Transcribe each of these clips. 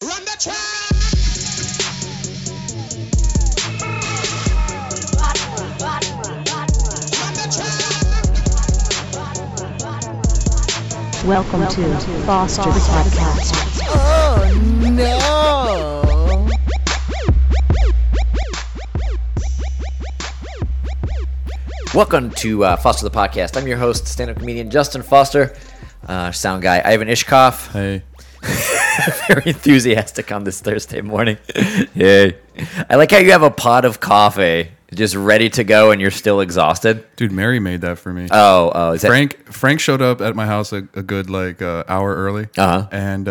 Run the track! Welcome to Foster the Podcast. Oh no! Welcome to Foster the Podcast. I'm your host, stand-up comedian Justin Foster. Sound guy Ivan Ishkoff. Hey. Very enthusiastic on this Thursday morning. Yay. I like how you have a pot of coffee just ready to go and you're still exhausted. Dude, Mary made that for me. Oh, is that... Frank showed up at my house a good hour early. Uh-huh. And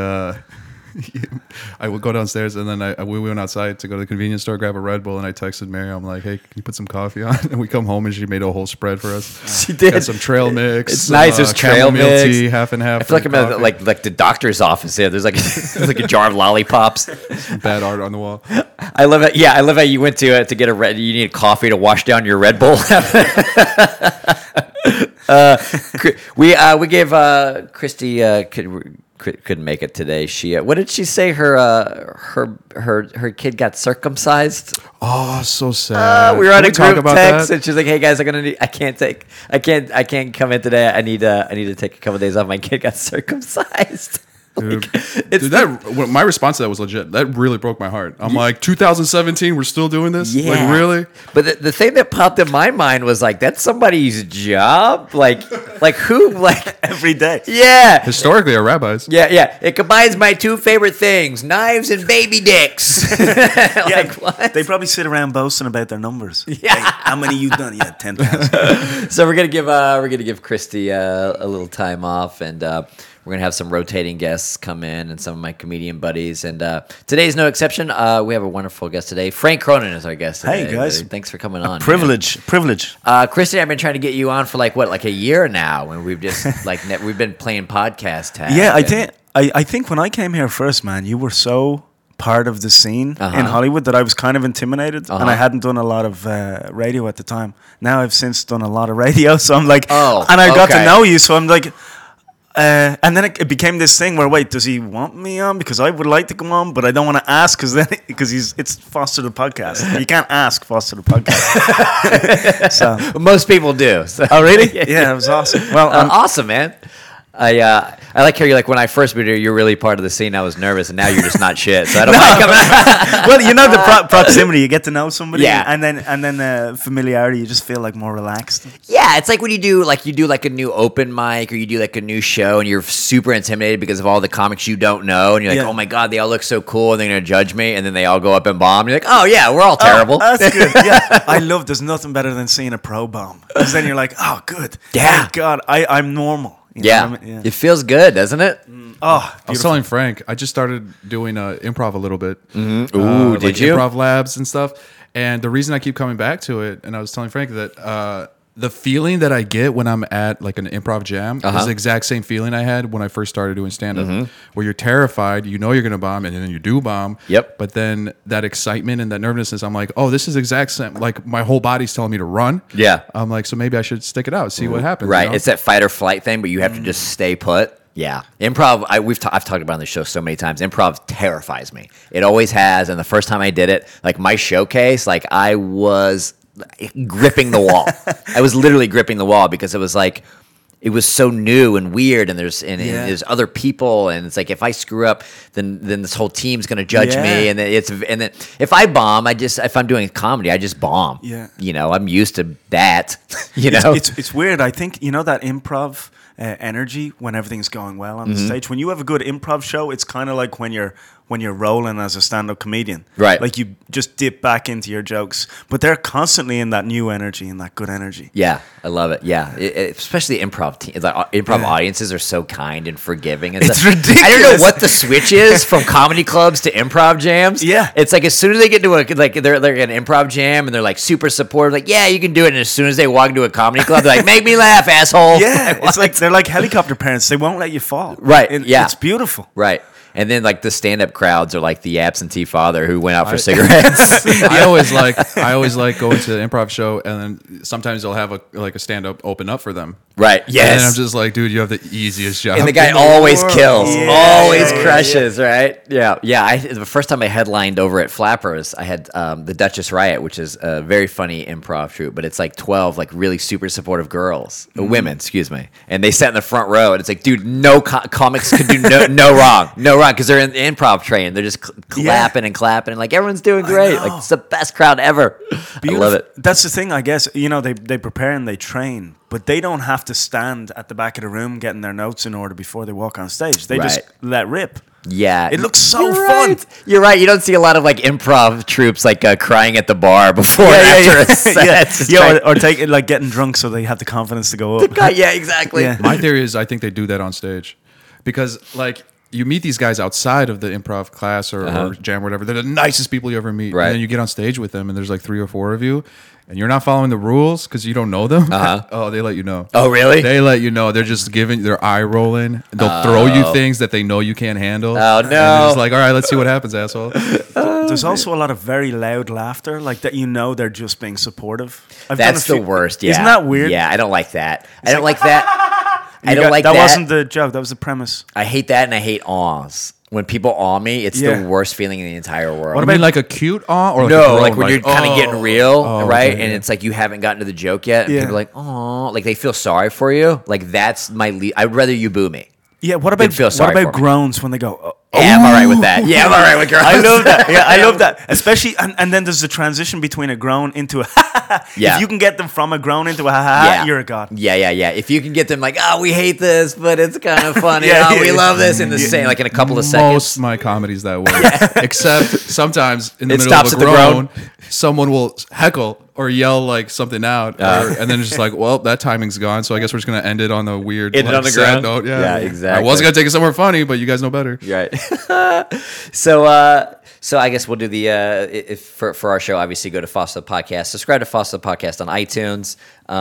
I would go downstairs and then we went outside to go to the convenience store, grab a Red Bull, and I texted Mary. I'm like, hey, can you put some coffee on? And we come home and she made a whole spread for us. She did. Got some trail mix. It's nice. There's trail chamomile mix. tea, half and half. I feel like I'm at like the doctor's office here. There's like there's like a jar of lollipops. Bad art on the wall. I love it. Yeah, I love how you went to get a red. You need coffee to wash down your Red Bull. We gave Christy couldn't make it today. She what did she say? Her kid got circumcised. Oh, so sad. We were on a talk group about text, that? and she's like, "Hey guys, I can't come in today. I need to take a couple of days off. My kid got circumcised." Dude, my response to that was legit. That really broke my heart. I'm like, 2017, we're still doing this? Yeah. Like, really? But the thing that popped in my mind was like, that's somebody's job? Like who? Like Every day. Yeah. Historically, our rabbis. Yeah. It combines my two favorite things, knives and baby dicks. Like, what? They probably sit around boasting about their numbers. Yeah. Like, how many you done? Yeah, 10,000. So we're gonna give Christy a little time off, and we're going to have some rotating guests come in and some of my comedian buddies. And today's no exception. We have a wonderful guest today. Frank Cronin is our guest today. Hey, guys. Thanks for coming on. Privilege. Christy, I've been trying to get you on for like a year now. And we've just we've been playing podcast tag. Yeah, I think when I came here first, man, you were so part of the scene in Hollywood that I was kind of intimidated. And I hadn't done a lot of radio at the time. Now I've since done a lot of radio. So I'm like, and I got to know you. So I'm like... and then it became this thing where, wait, does he want me on? Because I would like to come on, but I don't want to ask because it's Foster the Podcast. You can't ask Foster the Podcast. So most people do. So. Oh, really? Yeah, it was awesome. Well, awesome, man. I like how you're like, when I first moved here, you're really part of the scene. I was nervous, and now you're just not shit. So I don't mind coming out. Well, you know the proximity. You get to know somebody, yeah, and then familiarity. You just feel like more relaxed. Yeah, it's like when you do a new open mic, or you do like a new show, and you're super intimidated because of all the comics you don't know, and you're like, oh my god, they all look so cool, and they're gonna judge me, and then they all go up and bomb. And you're like, oh yeah, we're all terrible. Oh, that's good. Yeah, I love. There's nothing better than seeing a pro bomb, because then you're like, oh good. Yeah. Thank God, I'm normal. You know yeah. what I mean? Yeah, it feels good, doesn't it? Oh, I was telling Frank, I just started doing improv a little bit. Mm-hmm. Ooh, did you? Improv labs and stuff. And the reason I keep coming back to it, and I was telling Frank that the feeling that I get when I'm at like an improv jam is the exact same feeling I had when I first started doing stand-up, where you're terrified, you know you're going to bomb, and then you do bomb. Yep. But then that excitement and that nervousness, I'm like, oh, this is exact same. Like my whole body's telling me to run. Yeah. I'm like, so maybe I should stick it out, see what happens. Right. You know? It's that fight or flight thing, but you have to just stay put. Yeah. Improv, I've talked about it on the show so many times. Improv terrifies me. It always has. And the first time I did it, like my showcase, like I was gripping the wall. I was literally gripping the wall because it was like, it was so new and weird, and there's other people, and it's like if I screw up, then this whole team's gonna judge me, and then if I bomb, if I'm doing comedy, I just bomb. Yeah, you know, I'm used to that. You know, it's weird. I think that improv energy when everything's going well on the stage. When you have a good improv show, it's kind of like when you're rolling as a stand-up comedian. Right. Like you just dip back into your jokes. But they're constantly in that new energy and that good energy. Yeah, I love it. Yeah, especially improv teams. Like, improv audiences are so kind and forgiving. It's ridiculous. I don't know what the switch is from comedy clubs to improv jams. Yeah. It's like as soon as they get to they're in an improv jam and they're like super supportive, like, yeah, you can do it. And as soon as they walk into a comedy club, they're like, make me laugh, asshole. Yeah, it's like they're like helicopter parents. They won't let you fall. Right, yeah. It's beautiful. Right. And then like the stand-up crowds are like the absentee father who went out for cigarettes. I always like going to the improv show, and then sometimes they'll have a stand-up open up for them. Right. Yes. And I'm just like, dude, you have the easiest job. And the guy always kills, always crushes, right? Yeah. Yeah. The first time I headlined over at Flappers, I had the Duchess Riot, which is a very funny improv troupe, but it's like 12 like really super supportive girls, women, excuse me. And they sat in the front row, and it's like, dude, no comics could do no wrong, because they're in the improv train. They're just clapping and clapping, and like everyone's doing great. Like it's the best crowd ever. Beautiful. I love it. That's the thing, I guess. You know, they prepare and they train, but they don't have to stand at the back of the room getting their notes in order before they walk on stage. They just let rip. Yeah, it looks so fun. Right. You're right. You don't see a lot of like improv troops like crying at the bar before and after a set. Or taking like getting drunk so they have the confidence to go up. Yeah, exactly. Yeah. My theory is I think they do that on stage because like you meet these guys outside of the improv class or jam or whatever. They're the nicest people you ever meet. Right. And then you get on stage with them and there's like 3 or 4 of you and you're not following the rules because you don't know them. Oh, they let you know. Oh, really? They let you know. They're just giving their eye rolling. They'll throw you things that they know you can't handle. Oh, no. And they're just like, all right, let's see what happens, asshole. There's also a lot of very loud laughter, like that. You know, they're just being supportive. That's the worst. Yeah. Isn't that weird? Yeah, I don't like that. I don't like that. That wasn't the joke. That was the premise. I hate that, and I hate awes. When people awe me, it's the worst feeling in the entire world. What about like a cute awe or like when you're kind of getting real, right? Okay, and it's like you haven't gotten to the joke yet, and people are like, oh, like they feel sorry for you. Like that's I'd rather you boo me. Yeah. What about groans when they go? Oh. Yeah, I'm all right with that. Yeah, I'm all right with groans. I love that. Yeah, I love that. Especially, and then there's the transition between a groan into a ha. Yeah. If you can get them from a groan into a ha, you're a god. Yeah. If you can get them like, oh, we hate this, but it's kind of funny. We love this in the same, like in a couple of seconds. Most of my comedy's that way. Except sometimes in the middle of a groan, someone will heckle or yell like something out, and then it's just like, well, that timing's gone, so I guess we're just gonna end it on a weird, on the sad ground note. Yeah, exactly. I was gonna take it somewhere funny, but you guys know better. Right. So I guess we'll do the for our show. Obviously, go to Foster the Podcast. Subscribe to Foster the Podcast on iTunes,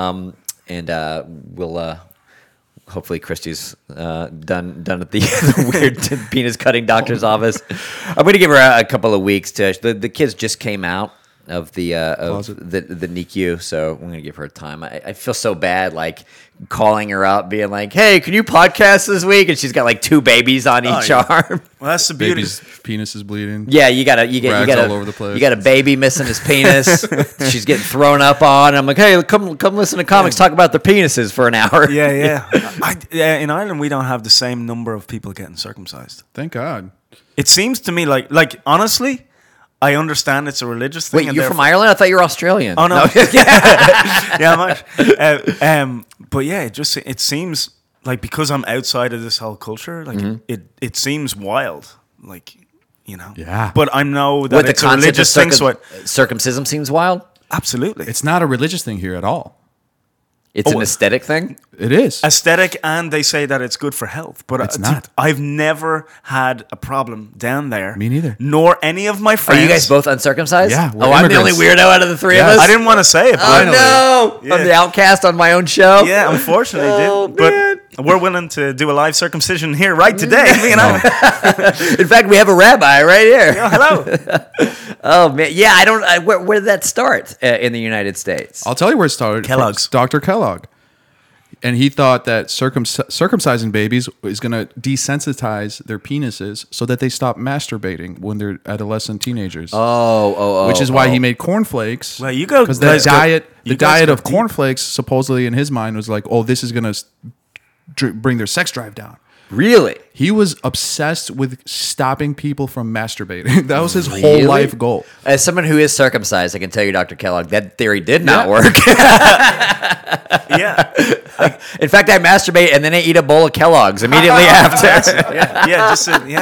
and we'll. Hopefully, Christy's done at the weird penis cutting doctor's office. I'm going to give her a couple of weeks to. The kids just came out of the NICU, so I'm gonna give her time. I feel so bad, like calling her up, being like, "Hey, can you podcast this week?" And she's got like 2 babies on each arm. Well, that's the beauty. Baby's penis is bleeding. Yeah, you got all over the place. You got a baby missing his penis. She's getting thrown up on. I'm like, "Hey, come listen to comics talk about their penises for an hour." Yeah. In Ireland, we don't have the same number of people getting circumcised. Thank God. It seems to me like honestly, I understand it's a religious thing. Wait, you're from Ireland? I thought you were Australian. Oh no, yeah, much. But yeah, it seems like because I'm outside of this whole culture, like it seems wild, like you know. Yeah. But I know that With it's the a religious thing. So circumcision seems wild. Absolutely, It's not a religious thing here at all. It's an aesthetic thing. It is. aesthetic, and they say that it's good for health. But It's not. I've never had a problem down there. Me neither. Nor any of my Are friends. you guys both uncircumcised? Yeah, we're I'm the only immigrants. weirdo out of the 3 of us. I didn't want to say it. But Oh no! Yeah. I'm the outcast on my own show. Yeah, unfortunately, dude. man. But we're willing to do a live circumcision here right today. You know. In fact, we have a rabbi right here. Oh, hello. Oh man, yeah. I don't. Where did that start in the United States? I'll tell you where it started. Kellogg's. Dr. Kellogg. And he thought that circumcising babies is going to desensitize their penises so that they stop masturbating when they're adolescent teenagers. Which is why he made cornflakes. Well, you go because the guys go- diet, you the guys diet go of deep. cornflakes, supposedly in his mind, was like, oh, this is going to bring their sex drive down. Really? He was obsessed with stopping people from masturbating. That was his Really? whole life goal. As someone who is circumcised, I can tell you, Dr. Kellogg, that theory did not work. Yeah. In fact, I masturbate and then I eat a bowl of Kellogg's immediately after. Yeah.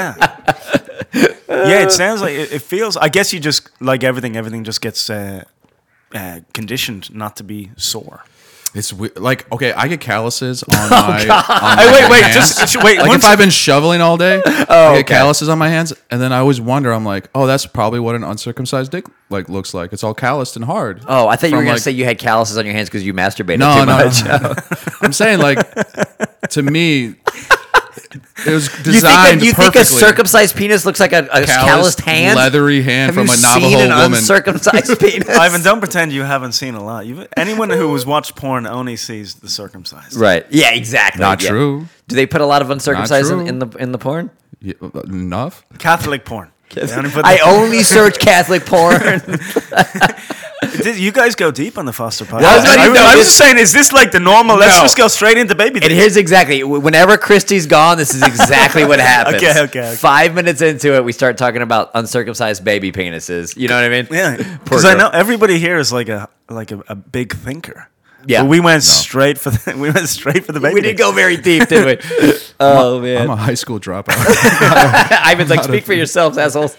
Yeah, it sounds like it feels. I guess you just like everything just gets conditioned not to be sore. It's like, okay, I get calluses on my Wait, hands. just wait. Like once- if I've been shoveling all day, I get calluses on my hands, and then I always wonder. I'm like, oh, that's probably what an uncircumcised dick like looks like. It's all calloused and hard. Oh, I thought you were From, going like- to say you had calluses on your hands because you masturbated No, too much. no. I'm saying, like, to me, It was designed you think perfectly. a circumcised penis looks like a calloused hand? leathery hand Have from you a Navajo seen an woman. uncircumcised penis? Ivan, don't pretend you haven't seen a lot. Anyone who has watched porn only sees the circumcised. Right. Yeah, exactly. Not Yeah. true. Do they put a lot of uncircumcised true. in the porn? Yeah, enough. Catholic porn. They only put I the- only search Catholic porn. Did you guys go deep on the Foster podcast? Well, I was just saying, is this like the normal? Let's No. just go straight into baby. And here's exactly, whenever Christy's gone, this is exactly what happens. Okay. 5 minutes into it, we start talking about uncircumcised baby penises. You know what I mean? Yeah, Poor because I girl. know everybody here is like a big thinker. Yeah. But we went straight for the baby. We didn't go very deep, did we? Oh, I'm man. a high school dropout. Ivan's like, speak for yourselves, assholes.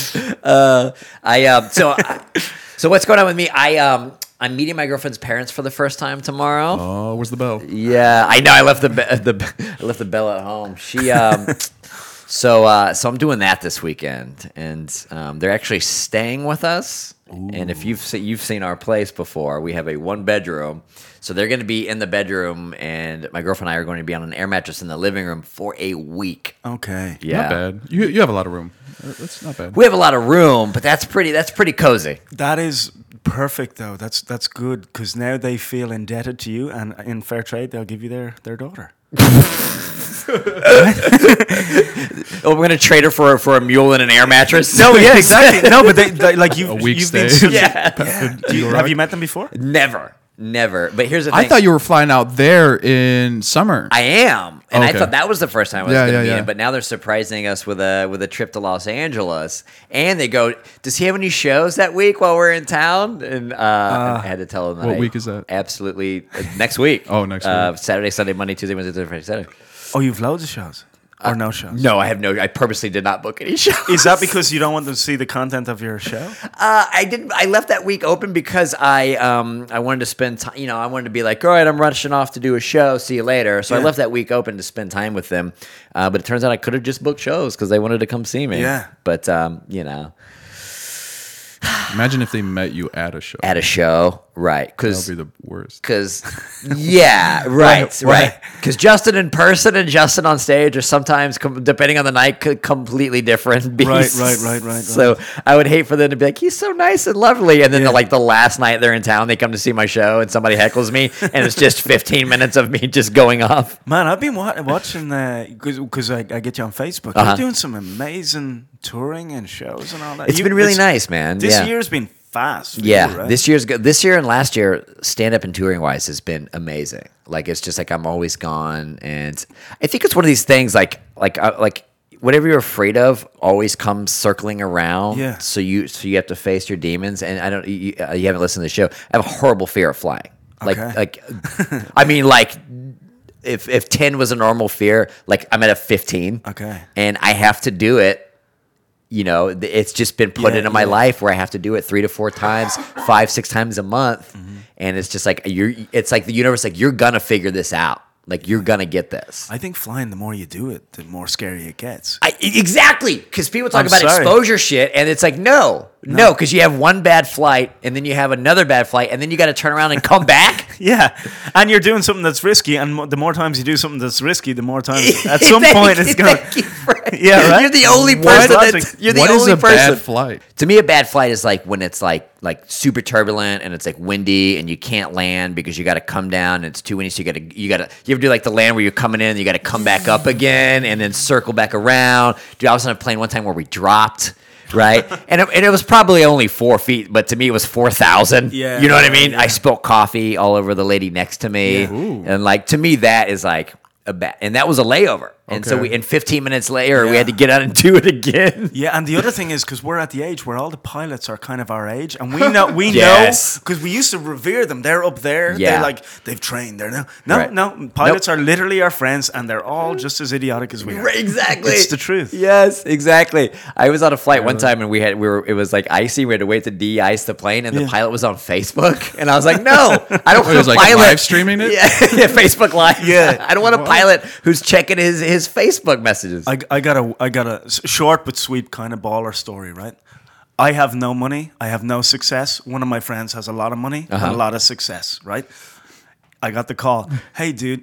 So what's going on with me? I'm meeting my girlfriend's parents for the first time tomorrow. Oh, where's the bell? Yeah, I know. I left I left the bell at home. She so I'm doing that this weekend, and they're actually staying with us. Ooh. And if you've seen our place before, we have a 1-bedroom. So they're going to be in the bedroom, and my girlfriend and I are going to be on an air mattress in the living room for a week. Okay. Yeah, Not bad. You have a lot of room. That's not bad. we have a lot of room, but that's pretty cozy. That is perfect, though. That's good because now they feel indebted to you, and in fair trade, they'll give you their daughter. Oh, we're going to trade her for a mule and an air mattress. No, yeah, exactly. No, but they like you. A week you've stay. been. Yeah. Have you met them before? Never. But here's the thing. I thought you were flying out there in summer. I am, and I Okay. thought that was the first time I was Yeah, going to yeah, meet yeah. him. But now they're surprising us with a trip to Los Angeles, and they go, "Does he have any shows that week while we're in town?" And I had to tell them. What that week is that? Absolutely next week. Oh, next week. Saturday, Sunday, Monday, Tuesday, Wednesday, Thursday, Friday, Saturday. Oh, you've loads of shows or no shows? No, I have no. I purposely did not book any shows. Is that because you don't want them to see the content of your show? I didn't. I left that week open because I wanted to spend time. You know, I wanted to be like, all right, I'm rushing off to do a show. See you later. So I Yeah. left that week open to spend time with them. But it turns out I could have just booked shows because they wanted to come see me. Yeah. But you know, Imagine if they met you at a show. at a show, right? That Because would be the worst. yeah, right. Why? Because Justin in person and Justin on stage are sometimes, depending on the night, completely different beasts. Right. So I would hate for them to be like, he's so nice and lovely, and then Yeah. the last night they're in town, they come to see my show, and somebody heckles me, and it's just 15 minutes of me just going off. Man, I've been watching because I get you on Facebook. Uh-huh. You're doing some amazing touring and shows and all that. It's been really nice, man. This Yeah. year's been fast. For Yeah, you, right? this year's good. This year and last year, stand up and touring wise, has been amazing. Like it's just like I'm always gone, and I think it's one of these things like whatever you're afraid of always comes circling around. Yeah. So you have to face your demons, and I don't. You haven't listened to the show. I have a horrible fear of flying. Okay. I mean, like. If 10 was a normal fear, like I'm at a 15. Okay. And I have to do it. You know, it's just been put into my life where I have to do it 3 to 4 times, 5, 6 times a month. And it's just like it's like the universe, like you're gonna figure this out. Like you're gonna get this. I think flying, the more you do it, the more scary it gets. Exactly, because people talk I'm about sorry. exposure shit, and it's like no, because you have one bad flight, and then you have another bad flight, and then you got to turn around and come back. Yeah, and you're doing something that's risky, and the more times you do something that's risky, the more times at some point it's gonna. Yeah, right. You're the only person. You're the What is only a person. bad flight? To me, a bad flight is like when it's like super turbulent and it's like windy and you can't land because you got to come down and it's too windy. So you ever do like the land where you're coming in and you got to come back up again and then circle back around. Dude, I was on a plane one time where we dropped. Right, and it was probably only 4 feet, but to me it was 4,000. Yeah, you know what I mean. yeah. I spilled coffee all over the lady next to me, and like to me that is like a bad. And that was a layover, and so Okay. in 15 minutes later we Yeah. had to get out and do it again. Yeah, and the other thing is because we're at the age where all the pilots are kind of our age, and we know Yes. because we used to revere them. They're up there. Yeah. They've trained. They're Right. no. Pilots are literally our friends, and they're all just as idiotic as we are. Right, exactly. It's the truth. Yes, exactly. I was on a flight one time and it was like icy. We had to wait to de-ice the plane, and the Yeah. pilot was on Facebook, and I was like, no, I don't want It was a like pilot live streaming it? Yeah, Facebook Live. Yeah. I don't want a pilot who's checking his Facebook messages. I got a short but sweet kind of baller story, right? I have no money. I have no success. One of my friends has a lot of money and a lot of success, right? I got the call. Hey, dude,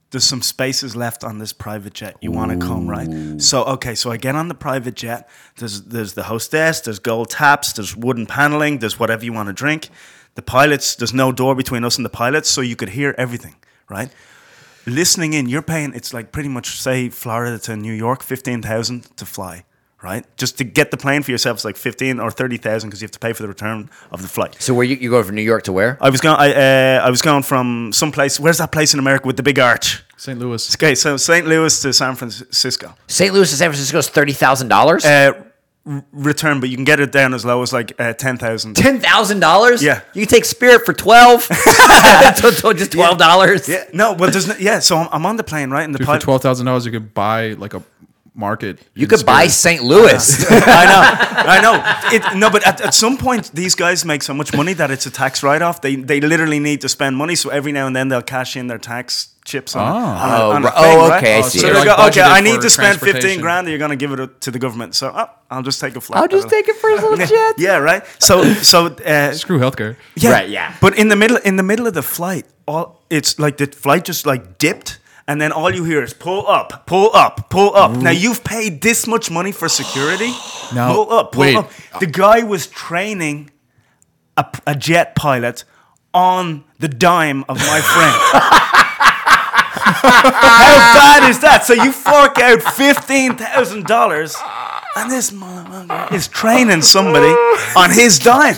there's some spaces left on this private jet. You want to come, right? So I get on the private jet. There's the hostess. There's gold taps. There's wooden paneling. There's whatever you want to drink. The pilots. There's no door between us and the pilots, so you could hear everything, right? Listening in, you're paying. It's like pretty much say Florida to New York, 15,000 to fly. Right, just to get the plane for yourself is like 15 or 30,000 because you have to pay for the return of the flight. So where you go from New York to where? I was going from some place. Where's that place in America with the big arch? St. Louis. Okay, so St. Louis to San Francisco. St. Louis to San Francisco is $30,000. Return, but you can get it down as low as like 10,000. $10,000? Yeah, you can take Spirit for 12. Just $12. Yeah, no, well, there's So I'm on the plane, right? And the Dude, for $12,000, you could buy like a market. You could buy St. Louis. I know. But at some point, these guys make so much money that it's a tax write-off. They literally need to spend money, so every now and then they'll cash in their tax chips on a thing, okay, right? I see. So They're they like go, okay, budgeted I need for to spend transportation. $15,000. You're going to give it to the government. So I'll just take a flight. I'll just take it for his little jet. Yeah, right. So Screw healthcare. yeah, Right, yeah. But in the middle of the flight, it's like the flight just like dipped. And then all you hear is pull up, pull up, pull up. Now you've paid this much money for security. Now, pull up, pull wait. up. The guy was training a jet pilot on the dime of my friend. How bad is that? So you fork out $15,000, and this motherfucker is training somebody on his dime.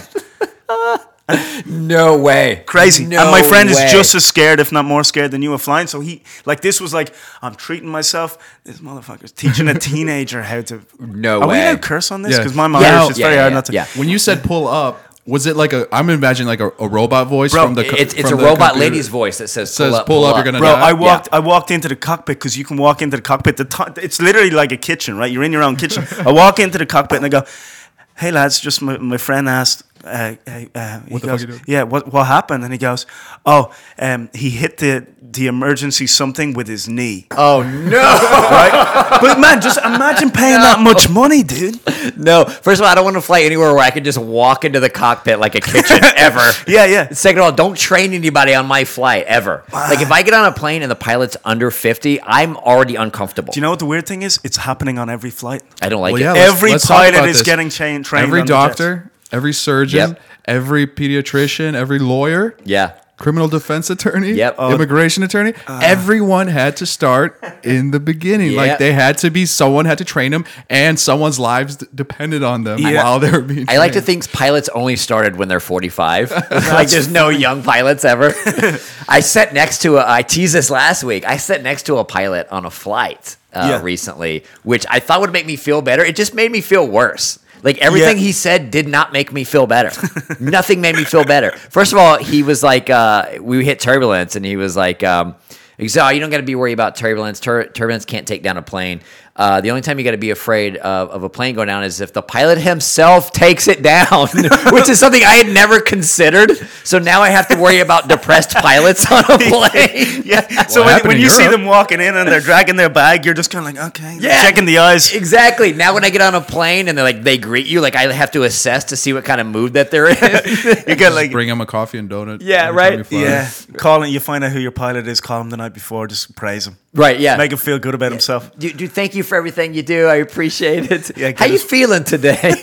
No way. Crazy. No and my friend way. is just as scared, if not more scared, than you of flying. So this was like, I'm treating myself. This motherfucker's teaching a teenager how to. No Are way. we allowed to curse on this? Yeah. Because my mom Yeah. is very hard not to. Yeah. When you said pull up, was it like I'm imagining like a robot voice Bro, from the it's from a the robot computer. lady's voice that says Pull up, you're gonna Bro, die. I walked into the cockpit because you can walk into the cockpit. It's literally like a kitchen, right? You're in your own kitchen. I walk into the cockpit and I go, "Hey lads, just my friend asked." He What the goes, fuck you doing? yeah, what happened? And he goes, "Oh, he hit the emergency something with his knee." Oh no! Right? But man, just imagine paying that much money, dude. No. First of all, I don't want to fly anywhere where I can just walk into the cockpit like a kitchen ever. Yeah. Second of all, don't train anybody on my flight ever. Like if I get on a plane and the pilot's under 50, I'm already uncomfortable. Do you know what the weird thing is? It's happening on every flight. I don't like Well, it. yeah, Every let's talk pilot about is this. getting trained. Every on the jets. doctor, every surgeon, Yep. every pediatrician, every lawyer, Yeah. criminal defense attorney, Yep. immigration attorney, everyone had to start in the beginning. Yeah. Like they had to be, someone had to train them, and someone's lives depended on them Yeah. while they were being I like to trained. think pilots only started when they're 45. Like there's no young pilots ever. I sat next to I teased this last week. I sat next to a pilot on a flight recently, which I thought would make me feel better. It just made me feel worse. Like everything he said did not make me feel better. Nothing made me feel better. First of all, he was like, we hit turbulence, and he was like, you don't got to be worried about turbulence. Turbulence can't take down a plane. The only time you got to be afraid of a plane going down is if the pilot himself takes it down, which is something I had never considered. So now I have to worry about depressed pilots on a plane. Yeah. So Well, it happened when in you see Europe. them walking in and they're dragging their bag, you're just kind of like, okay, Yeah. checking the eyes. Exactly. Now when I get on a plane and they greet you, like I have to assess to see what kind of mood that they're in. You get like, Bring them a coffee and donut. Yeah, every right. time you fly. yeah, calling. You find out who your pilot is. Call him the night before. Just praise him. Right, yeah. Make him feel good about himself. Dude, thank you for everything you do. I appreciate it. Yeah, How you good. feeling today?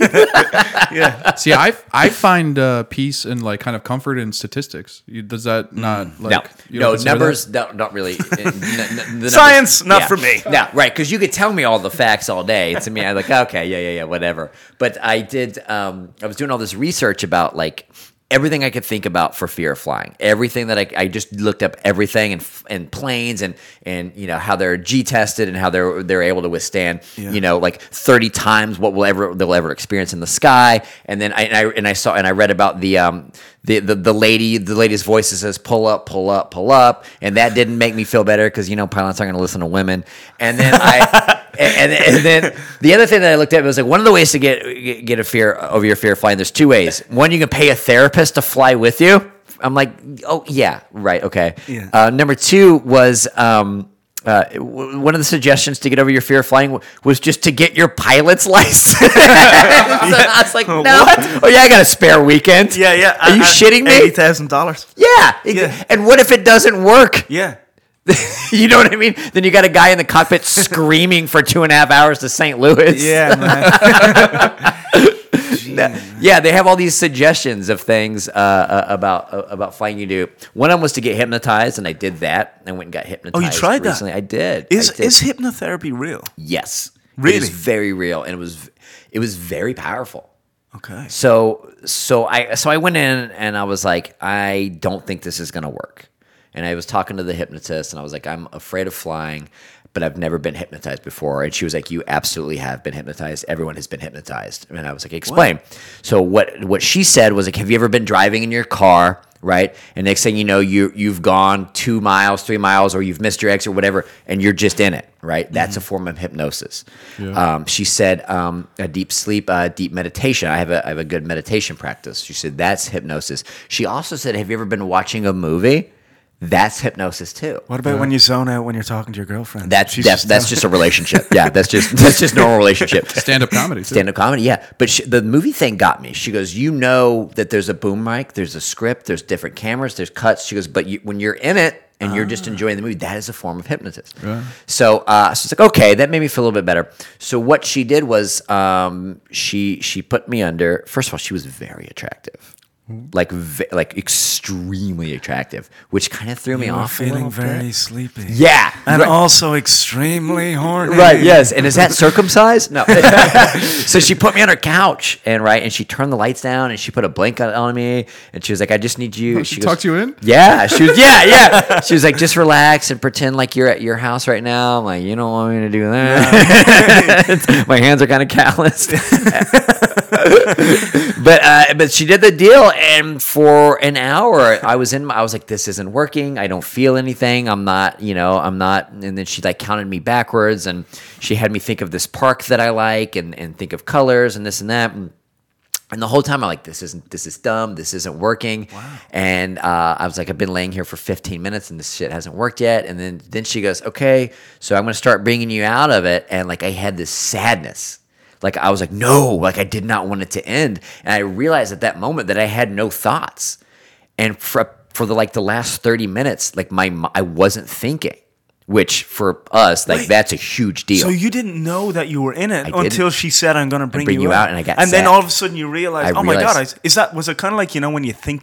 Yeah. See, I find peace and like kind of comfort in statistics. Does that not like you don't consider numbers that? not really. The numbers- Science, not for me. No, right? Because you could tell me all the facts all day. To me, I'm like, okay, yeah, whatever. But I did. I was doing all this research about like everything I could think about for fear of flying. Everything that I just looked up everything and planes and you know how they're G tested and how they're able to withstand like 30 times what they'll ever experience in the sky. And then I read about the lady's voice that says pull up, pull up, pull up, and that didn't make me feel better because pilots aren't going to listen to women. And then and then the other thing that I looked at was like one of the ways to get a fear over your fear of flying. There's two ways. One, you can pay a therapist to fly with you. I'm like, oh yeah, right, okay. Yeah. Number two was one of the suggestions to get over your fear of flying was just to get your pilot's license. So I was like, no. What? Oh yeah, I got a spare weekend. Yeah. Are you shitting me? $80,000. Yeah. And what if it doesn't work? Yeah. You know what I mean? Then you got a guy in the cockpit screaming for 2.5 hours to St. Louis. Yeah, man. Yeah, they have all these suggestions of things about flying you do. One of them was to get hypnotized, and I did that. I went and got hypnotized. Oh, you tried recently. that? I did. Is hypnotherapy real? Yes. Really? It is very real, and it was very powerful. Okay. So I went in and I was like, I don't think this is gonna work. And I was talking to the hypnotist, and I was like, I'm afraid of flying, but I've never been hypnotized before. And she was like, you absolutely have been hypnotized. Everyone has been hypnotized. And I was like, explain. What? So what she said was like, have you ever been driving in your car, right? And next thing you know, you've gone 2 miles, 3 miles, or you've missed your exit or whatever, and you're just in it, right? That's a form of hypnosis. Yeah. She said a deep sleep, deep meditation. I have a good meditation practice. She said that's hypnosis. She also said, have you ever been watching a movie? That's hypnosis too. What about when you zone out when you're talking to your girlfriend? That's just a relationship. Yeah, that's just normal relationship. Stand-up comedy. Stand-up comedy, yeah. But the movie thing got me. She goes, you know that there's a boom mic, there's a script, there's different cameras, there's cuts. She goes, but when you're in it and you're just enjoying the movie, that is a form of hypnosis. Yeah. So it's like, okay, that made me feel a little bit better. So what she did was she put me under. First of all, she was very attractive. Like extremely attractive, which kind of threw me off. Feeling very sleepy. Yeah, and also extremely horny. Right. Yes. And is that circumcised? No. So she put me on her couch and she turned the lights down and she put a blanket on me and she was like, "I just need you." She talked you in? Yeah. She was. Yeah. She was like, "Just relax and pretend like you're at your house right now." I'm like, "You don't want me to do that." My hands are kind of calloused. But she did the deal, and for an hour I was like, this isn't working. I don't feel anything. I'm not. And then she like counted me backwards, and she had me think of this park that I like, and think of colors and this and that. And the whole time I'm like, this is dumb. This isn't working. Wow. And I was like, I've been laying here for 15 minutes and this shit hasn't worked yet. And then she goes, okay, so I'm going to start bringing you out of it. And like I had this sadness. Like I was like, no, like I did not want it to end. And I realized at that moment that I had no thoughts. And for the last 30 minutes, like I wasn't thinking. Which for us, like that's a huge deal. So you didn't know that you were in it until she said, "I'm going to bring you out," and I got and sad. Then all of a sudden you realize, "Oh my God, was it kind of like when you think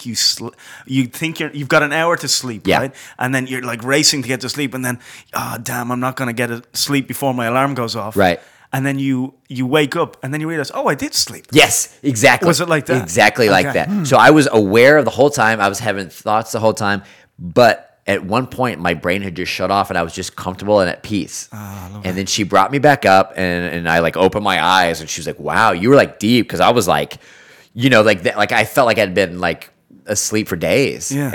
you've got an hour to sleep, right? And then you're like racing to get to sleep, and then, oh damn, I'm not going to get to sleep before my alarm goes off, right? And then you wake up, and then you realize, oh, I did sleep. Yes, exactly. Was it like that? Exactly like that. So I was aware of the whole time. I was having thoughts the whole time, but at one point, my brain had just shut off, and I was just comfortable and at peace. And then she brought me back up, and I like opened my eyes, and she was like, "Wow, you were like deep," because I was like, like that, like I felt like I'd been like asleep for days. Yeah.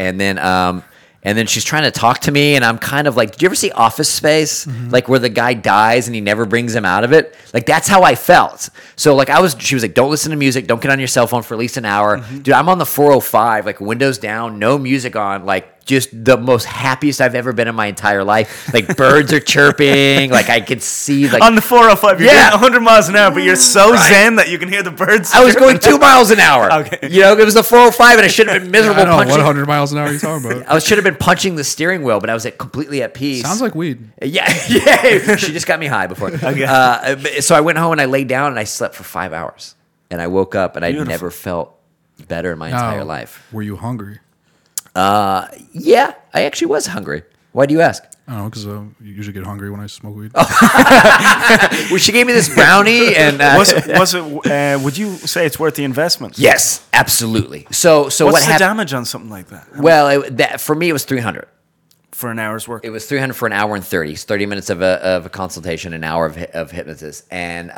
And then she's trying to talk to me, and I'm kind of like, did you ever see Office Space? Mm-hmm. Like where the guy dies and he never brings him out of it? Like that's how I felt. So like she was like, don't listen to music. Don't get on your cell phone for at least an hour. Mm-hmm. Dude, I'm on the 405, like windows down, no music on, like just the most happiest I've ever been in my entire life. Like birds are chirping. Like I could see like on the 405, you're getting 100 miles an hour, but you're so zen that you can hear the birds. I was going 2 miles an hour. Okay. It was the 405, and I should have been miserable. Punching. 100 miles an hour are you talking about? I should have been punching the steering wheel, but I was completely at peace. Sounds like weed. Yeah. She just got me high before. Okay. So I went home and I laid down and I slept for 5 hours, and I woke up and I never felt better in my entire life. Were you hungry? Yeah, I actually was hungry. Why do you ask? I don't know, because you usually get hungry when I smoke weed. Well, she gave me this brownie, and was it? Would you say it's worth the investment? Yes, absolutely. So what's the damage on something like that? Well, for me, it was $300 for an hour's work. It was $300 for an hour and 30. It's 30 minutes of a consultation, an hour of hypnosis, and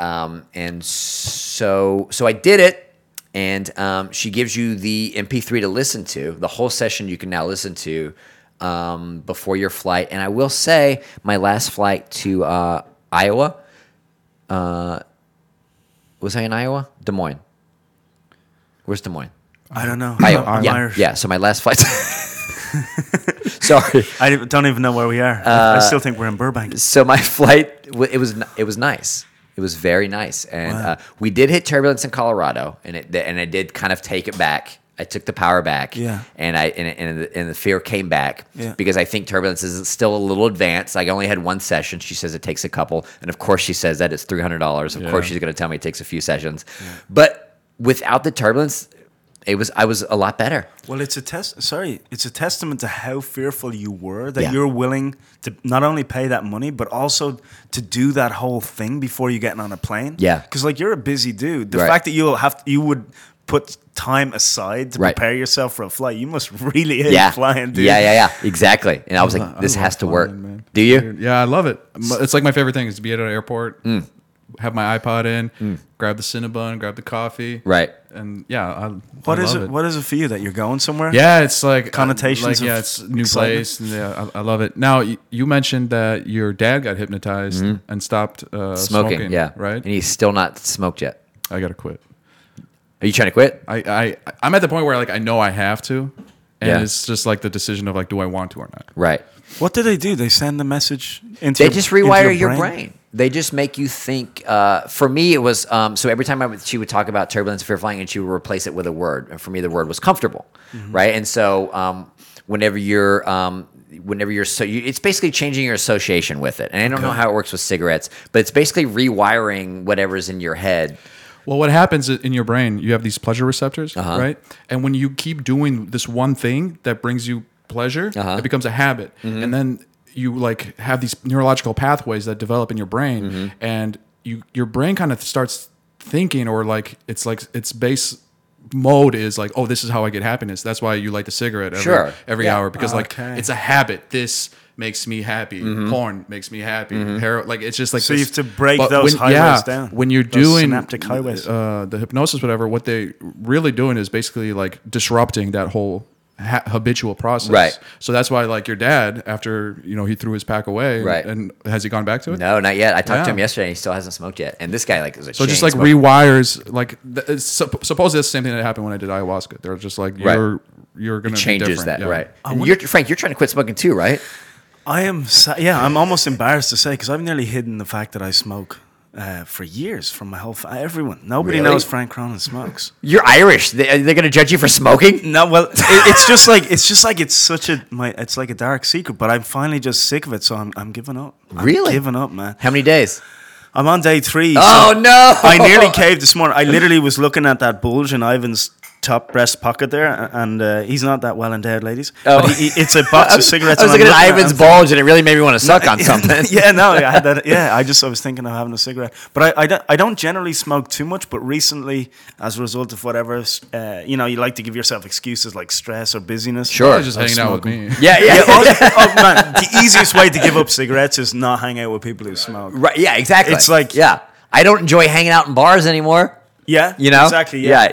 so I did it. And she gives you the MP3 to listen to. The whole session you can now listen to before your flight. And I will say, my last flight to Iowa, was I in Iowa? Des Moines. Where's Des Moines? I don't know. Iowa. Yeah. So my last flight. Sorry, I don't even know where we are. I still think we're in Burbank. So my flight, it was nice. It was very nice, and we did hit turbulence in Colorado, and I did kind of take it back I took the power back. Yeah. And and the fear came back. Yeah. Because I think turbulence is still a little advanced. I only had one session. She says it takes a couple. And of course she says that it's $300. Of course she's going to tell me it takes a few sessions. Yeah. But without the turbulence, I was a lot better. Well, it's a testament to how fearful you were that you're willing to not only pay that money, but also to do that whole thing before you getting on a plane. Yeah. Because like you're a busy dude. The fact that you would put time aside to prepare yourself for a flight, you must really hate flying, dude. Yeah. Exactly. And I was like, this has to work. Man. Do you? Yeah, I love it. It's like my favorite thing is to be at an airport, have my iPod in, grab the Cinnabon, grab the coffee. Right. And yeah, What is it for you that you're going somewhere? Yeah, it's like connotations. It's a new place. Yeah, I love it. Now you mentioned that your dad got hypnotized and stopped smoking. Yeah, right. And he's still not smoked yet. I gotta quit. Are you trying to quit? I'm at the point where like I know I have to, and it's just like the decision of like, do I want to or not? Right. What do? They send the message into. They just rewire your brain. They just make you think. For me, it was so every time she would talk about turbulence, fear flying, and she would replace it with a word. And for me, the word was comfortable, right? And so whenever you're it's basically changing your association with it. And I don't know how it works with cigarettes, but it's basically rewiring whatever's in your head. Well, what happens in your brain? You have these pleasure receptors, right? And when you keep doing this one thing that brings you pleasure, it becomes a habit, and then you like have these neurological pathways that develop in your brain, and your brain kind of starts thinking, or like its base mode is like, oh, this is how I get happiness. That's why you light the cigarette every hour, because like it's a habit. This makes me happy. Porn makes me happy. Like it's just like so. You have to break those highways down. When you're doing synaptic highways, the hypnosis, whatever, what they really doing is basically like disrupting that whole habitual process. Right. So that's why like your dad, after he threw his pack away, and has he gone back to it? No, not yet. I talked to him yesterday, and he still hasn't smoked yet. And this guy like is a so chain just like smoker. rewires like supposedly that's the same thing that happened when I did ayahuasca. They're just like you're gonna changes be different. that right. And Frank, you're trying to quit smoking too, right? I am. I'm almost embarrassed to say because I've nearly hidden the fact that I smoke for years from my whole everyone. Nobody knows Frank Cronin smokes. You're Irish. They're going to judge you for smoking? No, well, it's just like it's like a dark secret. But I'm finally just sick of it, so I'm giving up. Really? I'm giving up, man. How many days? I'm on day 3. Oh no! I nearly caved this morning. I literally was looking at that bulge in Ivan's top breast pocket there, and he's not that well endowed, ladies. Oh. But it's a box of cigarettes. I was looking at Ivan's bulge, and it really made me want to suck on something. I had that. Yeah, I was thinking of having a cigarette, but I don't generally smoke too much. But recently, as a result of whatever, you like to give yourself excuses like stress or busyness. Sure, just hanging out with me. Yeah. Man, the easiest way to give up cigarettes is not hang out with people who smoke. Right? Yeah, exactly. It's like I don't enjoy hanging out in bars anymore. Yeah, exactly. Yeah,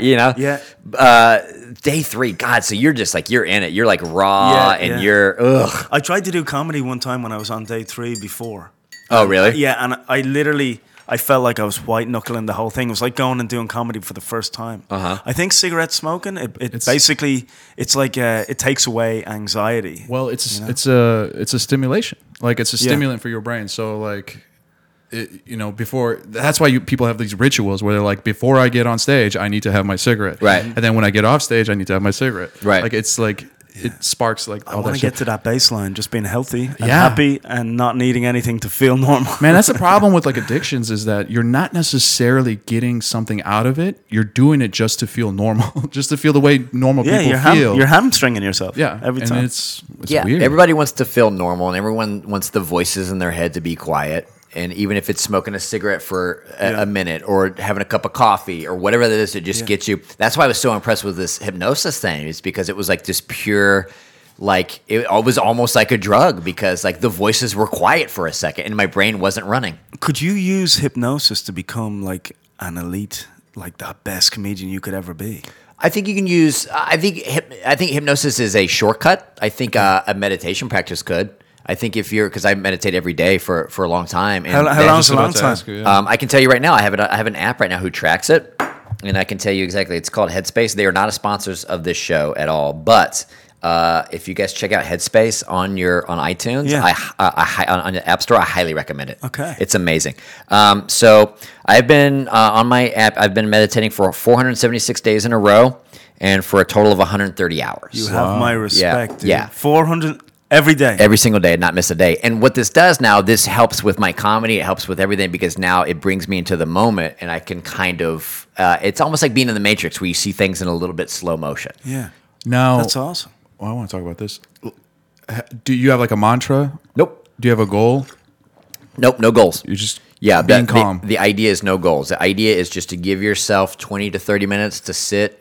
Day 3, God. So you're just like you're in it. You're like raw, and you're ugh. I tried to do comedy one time when I was on day 3 before. Oh, really? Yeah, and I felt like I was white knuckling the whole thing. It was like going and doing comedy for the first time. I think cigarette smoking it's basically it's like it takes away anxiety. Well, it's a stimulation. Like it's a stimulant for your brain. So like. Before that's why people have these rituals where they're like, before I get on stage, I need to have my cigarette, right? And then when I get off stage, I need to have my cigarette, right? Like it's like it sparks like all that shit. I want to get to that baseline, just being healthy and happy and not needing anything to feel normal. Man, that's the problem with like addictions is that you're not necessarily getting something out of it. You're doing it just to feel normal, just to feel the way normal people feel. You're hamstringing yourself. Every time. It's weird. Everybody wants to feel normal, and everyone wants the voices in their head to be quiet. And even if it's smoking a cigarette for a minute or having a cup of coffee or whatever that is, it just gets you. That's why I was so impressed with this hypnosis thing. Is because it was like this pure, like it was almost like a drug because like the voices were quiet for a second and my brain wasn't running. Could you use hypnosis to become like an elite, like the best comedian you could ever be? I think you can use. I think hypnosis is a shortcut. I think a meditation practice could. I think because I meditate every day for a long time. And how long is a long time? I can tell you right now, I have an app right now who tracks it, and I can tell you exactly. It's called Headspace. They are not sponsors of this show at all, but if you guys check out Headspace on iTunes, on the App Store, I highly recommend it. Okay. It's amazing. So I've been on my app. I've been meditating for 476 days in a row, and for a total of 130 hours. You have my respect. Dude. Yeah. 400 every day. Every single day, not miss a day. And what this does now, this helps with my comedy. It helps with everything because now it brings me into the moment, and I can kind of. It's almost like being in the Matrix, where you see things in a little bit slow motion. Yeah. Now That's awesome. Well, I want to talk about this. Do you have like a mantra? Nope. Do you have a goal? Nope. No goals. You're just being being calm. The idea is no goals. The idea is just to give yourself 20 to 30 minutes to sit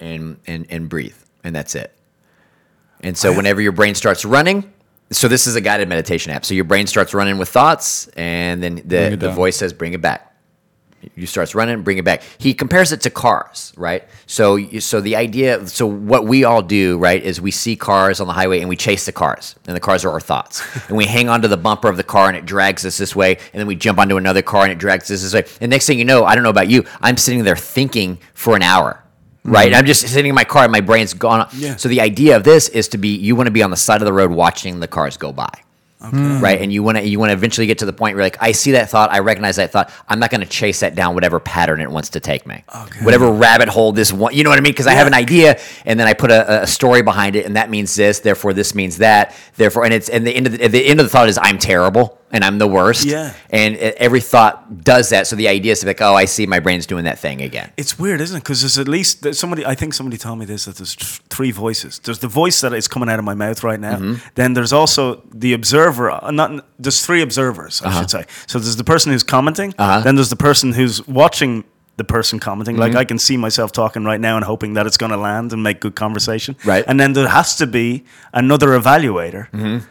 and breathe, and that's it. And so whenever your brain starts running, so this is a guided meditation app. So your brain starts running with thoughts, and then the voice says, "Bring it back." You starts running, bring it back. He compares it to cars, right? So the idea, so what we all do, right, is we see cars on the highway and we chase the cars, and the cars are our thoughts, and we hang onto the bumper of the car and it drags us this way, and then we jump onto another car and it drags us this way. And next thing you know, I don't know about you, I'm sitting there thinking for an hour. Right, I'm just sitting in my car and my brain's gone. Yeah. So the idea of this is you want to be on the side of the road watching the cars go by. Okay. Right, and you want to eventually get to the point where like I see that thought, I recognize that thought. I'm not going to chase that down whatever pattern it wants to take me, whatever rabbit hole this one. You know what I mean? Because I have an idea, and then I put a story behind it, and that means this. Therefore, this means that. Therefore, and the end of the thought is I'm terrible and I'm the worst. Yeah. And every thought does that. So the idea is like, oh, I see my brain's doing that thing again. It's weird, isn't it? Because there's at least I think somebody told me this, that there's three voices. There's the voice that is coming out of my mouth right now. Mm-hmm. Then there's also the observer. There's three observers, I should say. So there's the person who's commenting. Then there's the person who's watching the person commenting. Like I can see myself talking right now and hoping that it's going to land and make good conversation. Right. And then there has to be another evaluator.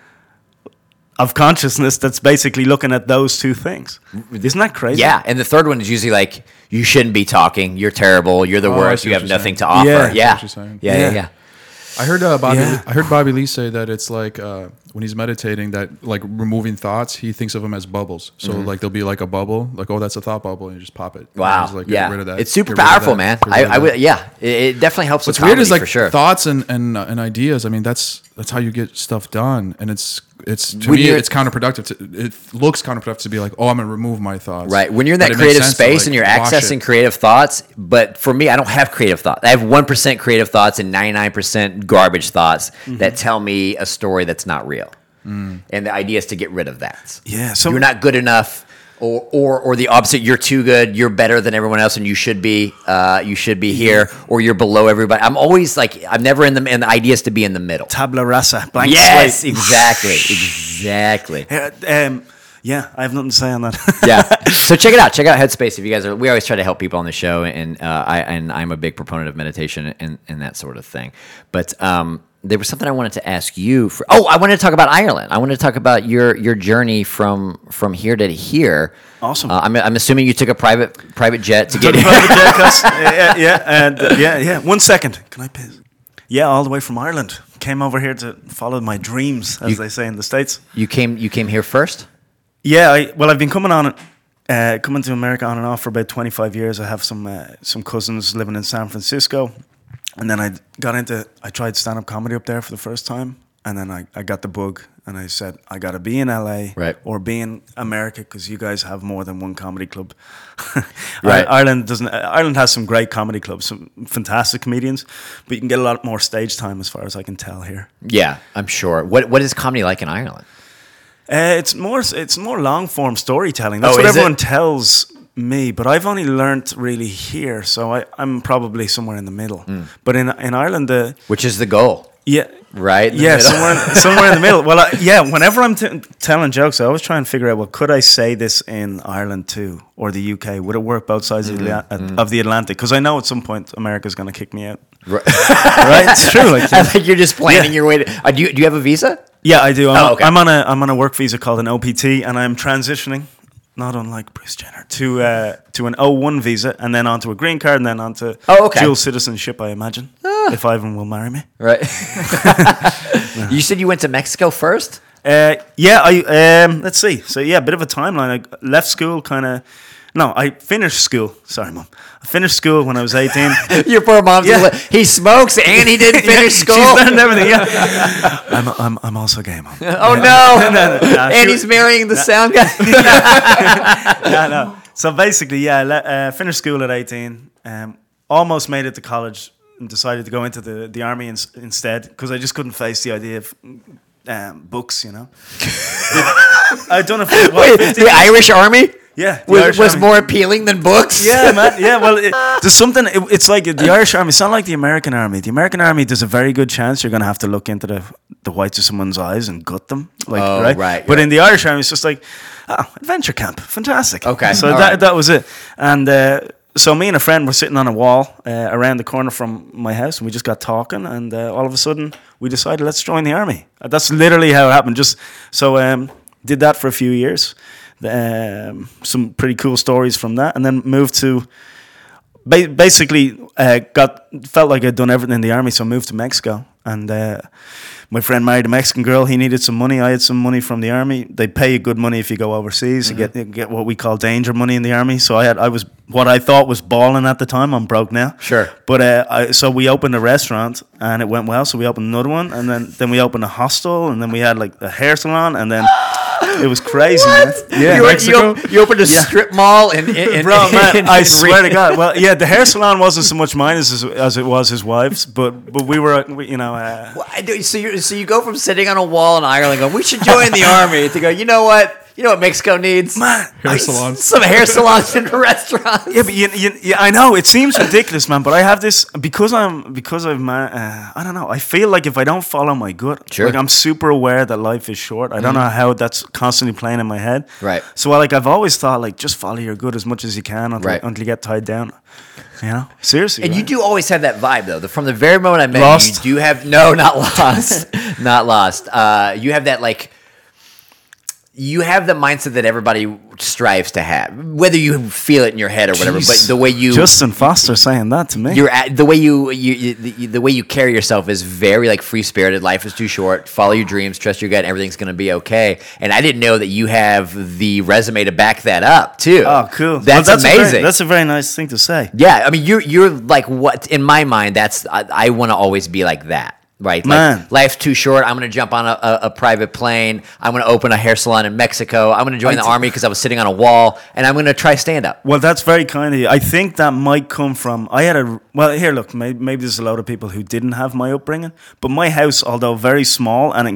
Of consciousness that's basically looking at those two things. Isn't that crazy? Yeah, and the third one is usually like, you shouldn't be talking, you're terrible, you're the worst, you have nothing to offer. Yeah. I heard Bobby Lee say that it's like when he's meditating, that like removing thoughts, he thinks of them as bubbles. So like there'll be like a bubble, like, oh, that's a thought bubble, and you just pop it. Wow. Just, like, get rid of that. It's super powerful, man. I would, it definitely helps with comedy. What's weird is like for sure. thoughts and ideas. I mean, that's how you get stuff done, and it's to me it's counterproductive. It looks counterproductive to be like, oh, I'm gonna remove my thoughts. Right. When you're in that creative space and you're accessing creative thoughts, but for me, I don't have creative thoughts. I have 1% creative thoughts and 99% garbage thoughts that tell me a story that's not real. And the idea is to get rid of that. Yeah. So you're not good enough, or the opposite. You're too good. You're better than everyone else, and you should be. You should be here, or you're below everybody. I'm always like, I'm never in the. And the idea is to be in the middle. Tabula rasa. Blank yes, slate. exactly. Yeah, I have nothing to say on that. Yeah. So check it out. Check out Headspace if you guys are. We always try to help people on the show, and I'm a big proponent of meditation and that sort of thing. But there was something I wanted to ask you. I wanted to talk about Ireland. I wanted to talk about your journey from here to here. Awesome. I'm assuming you took a private jet to get here. Yeah. 1 second. Can I piss? Yeah, all the way from Ireland. Came over here to follow my dreams, as they say in the States. You came here first? Yeah, I've been coming to America on and off for about 25 years. I have some cousins living in San Francisco. And then I tried stand-up comedy up there for the first time. And then I got the bug, and I said, I got to be in LA or be in America because you guys have more than one comedy club. Right. Ireland has some great comedy clubs, some fantastic comedians, but you can get a lot more stage time as far as I can tell here. Yeah, I'm sure. What is comedy like in Ireland? It's more long form storytelling. That's what everyone tells me, but I've only learnt really here, so I'm probably somewhere in the middle. But in Ireland, which is the goal? Yeah, right. Somewhere in the middle. Well, whenever I'm telling jokes, I always try and figure out, well, could I say this in Ireland too, or the UK? Would it work both sides of the Atlantic? Because I know at some point America's going to kick me out. Right, it's true. Like, I think you're just planning your way to. Do you have a visa? Yeah, I do. I'm on a work visa called an OPT, and I'm transitioning, not unlike Bruce Jenner, to an O1 visa, and then onto a green card, and then onto dual citizenship, I imagine, if Ivan will marry me. Right. You said you went to Mexico first? Let's see. So, a bit of a timeline. I left school kind of No, I finished school. Sorry, Mom. I finished school when I was 18. Your poor mom's he smokes and he didn't finish school. She's learned everything. Yeah. I'm also gay, Mom. Oh no! And he's marrying the sound guy. No. So basically, finished school at 18. Almost made it to college and decided to go into the army instead because I just couldn't face the idea of books. You know. I'd done it for the Irish Army. Yeah, was more appealing than books. Yeah, man. Yeah, well, there's something. It's like the Irish Army. It's not like the American Army. The American Army, there's a very good chance you're going to have to look into the whites of someone's eyes and gut them. Like, right. But in the Irish Army, it's just like, adventure camp, fantastic. Okay, so that was it. And so me and a friend were sitting on a wall around the corner from my house, and we just got talking, and all of a sudden we decided let's join the army. That's literally how it happened. Did that for a few years. Some pretty cool stories from that, and then moved to basically felt like I'd done everything in the army, so I moved to Mexico, and my friend married a Mexican girl. He needed some money. I had some money from the army. They pay you good money if you go overseas. You get what we call danger money in the army. So I was what I thought was balling at the time. I'm broke now. Sure. But so we opened a restaurant and it went well. So we opened another one, and then we opened a hostel, and then we had like a hair salon, and then. It was crazy, man. Yeah, you opened a strip mall in bro, man. I swear to God. Well, yeah, the hair salon wasn't so much mine as it was his wife's, but we were, you know. So you go from sitting on a wall in Ireland, going, "We should join the army," to go, you know what Mexico needs? Man, hair salons. Some hair salons and restaurants. Yeah, but I know it seems ridiculous, man. But I have this because I'm I don't know. I feel like if I don't follow my gut, sure. Like I'm super aware that life is short. I don't know how that's constantly playing in my head. Right. So I've always thought like just follow your gut as much as you can until you get tied down. You know, seriously. And you do always have that vibe, though. From the very moment I met Lost? you, do have not lost, not lost. You have that like. You have the mindset that everybody strives to have, whether you feel it in your head or whatever. But the way you Justin Foster saying that to me, the way you carry yourself is very like free spirited. Life is too short. Follow your dreams, trust your gut, and everything's going to be okay. And I didn't know that you have the resume to back that up too. Oh, cool! That's amazing. That's a very nice thing to say. Yeah, I mean, you're like what in my mind. I want to always be like that. Right, man. Like, life's too short. I'm going to jump on a private plane. I'm going to open a hair salon in Mexico. I'm going to join the army because I was sitting on a wall, and I'm going to try stand up. Well, that's very kind of you. I think that might come from here. Look, maybe there's a lot of people who didn't have my upbringing, but my house, although very small and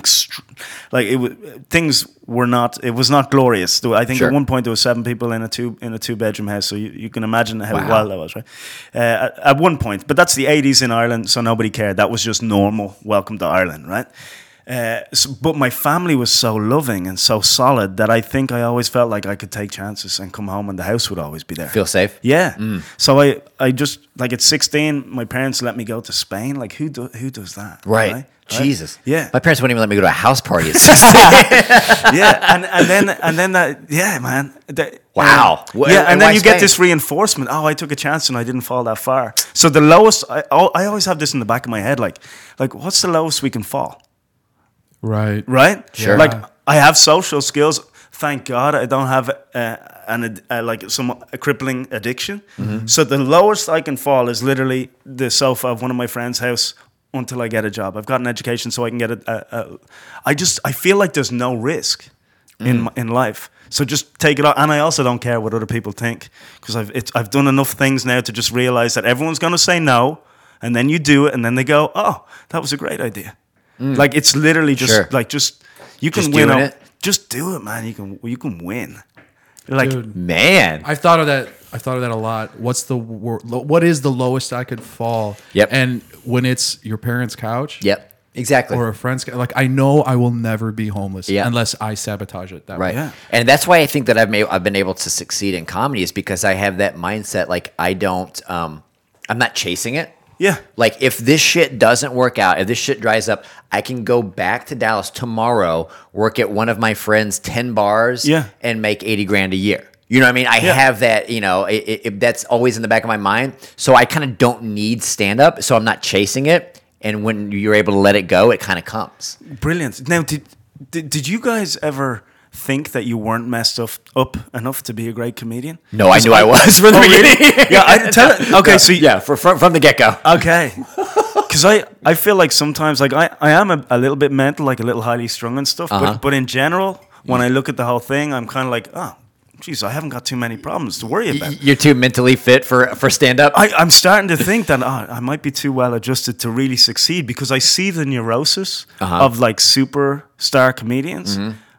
things were not. It was not glorious. I think sure. At one point there were 7 people in a 2-bedroom house. So you can imagine how wild that was, right? At one point, but that's the 80s in Ireland, so nobody cared. That was just normal. Welcome to Ireland, right? But my family was so loving and so solid that I think I always felt like I could take chances and come home and the house would always be there. Feel safe? Yeah. So I just, like at 16, my parents let me go to Spain. Like who does that? Right. Jesus. Yeah. My parents wouldn't even let me go to a house party at 16. Yeah. And then that, yeah, man. Wow. Yeah, and then you get this reinforcement. Oh, I took a chance and I didn't fall that far. So the lowest, I always have this in the back of my head, like what's the lowest we can fall? Right. Sure. Like I have social skills. Thank God I don't have a crippling addiction. Mm-hmm. So the lowest I can fall is literally the sofa of one of my friend's house until I get a job. I've got an education so I can get I feel like there's no risk in life. So just take it out. And I also don't care what other people think because I've done enough things now to just realize that everyone's going to say no, and then you do it, and then they go, "Oh, that was a great idea." Like it's literally just you can just win. Just do it, man. You can win. Like, dude, man, I thought of that a lot. What is the lowest I could fall? Yep. And when it's your parents' couch. Yep. Exactly. Or a friend's, like I know I will never be homeless Yeah. unless I sabotage it that Right. way. Yeah. And that's why I think that I've been able to succeed in comedy is because I have that mindset. Like I don't, I'm not chasing it. yeah. Like if this shit doesn't work out, if this shit dries up, I can go back to Dallas tomorrow, work at one of my friends' 10 bars, Yeah. and make $80,000 a year. You know what I mean? I have that. You know, that's always in the back of my mind. So I kind of don't need stand up. So I'm not chasing it. And when you're able to let it go, it kind of comes. Brilliant. Now, did you guys ever think that you weren't messed up enough to be a great comedian? No, I knew I was from the beginning. Really? Yeah, I tell it. Okay, so from the get go. Okay, because I feel like sometimes like I am a little bit mental, like a little highly strung and stuff. But in general, when I look at the whole thing, I'm kind of like, oh, geez, I haven't got too many problems to worry about. You're too mentally fit for stand up. I'm starting to think that I might be too well adjusted to really succeed, because I see the neurosis of like superstar comedians